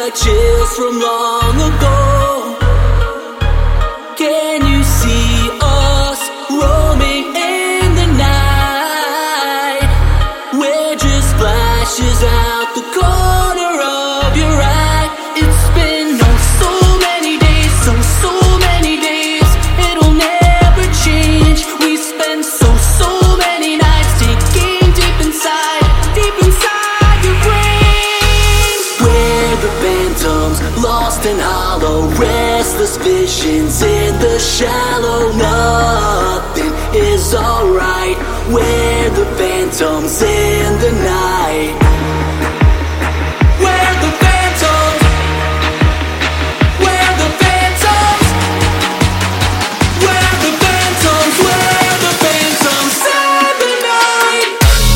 like chills from long ago. Can you see us roaming in the night? We're just flashes out the corner of your eye. It's been on so many days, so many days. It'll never change. We spend so many nights digging deep inside your brain. We're the phantoms, lost and hollow, restless visions in the shallow. Nothing is alright. We're the phantoms in the night. We're the phantoms. We're the phantoms. We're the phantoms. We're the phantoms in the night.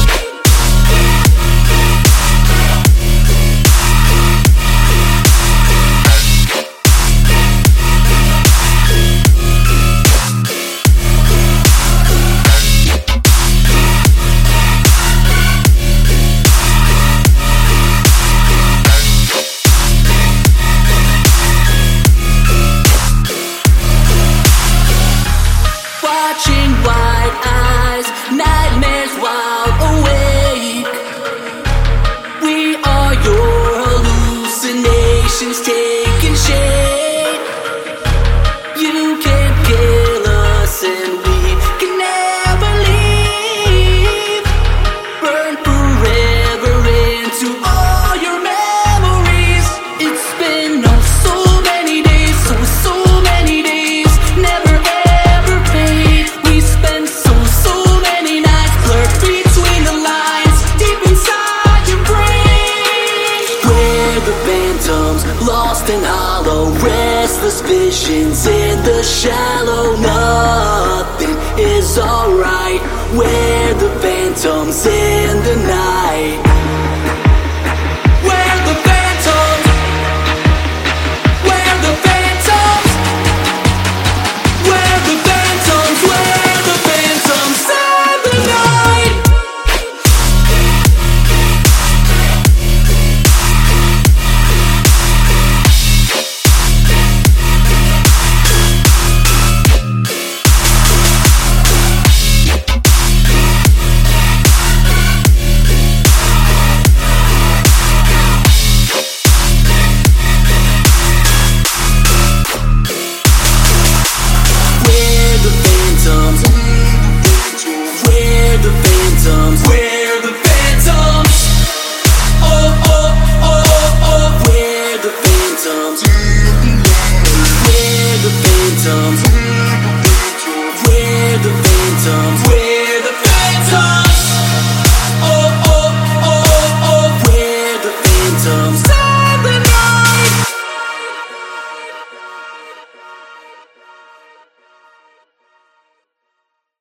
Watching wide eyes, nightmares while awake. We are your hallucinations taking shape. You can't kill us and we can never leave. Burn forever into all your memories. It's been on so many days, so many days. Never ever fade. We spend so many nights blurred between the lines, deep inside your brain. We're the phantoms, lost and hollow, restless visions in the shallow. Nothing is alright. We're the phantoms in the night. We're the phantoms. We're the phantoms. We're the phantoms. We're the phantoms in the night. We're the phantoms. We're the phantoms. We're the phantoms. Oh, oh, oh, oh. We're the phantoms. We're the phantoms. We're the phantoms.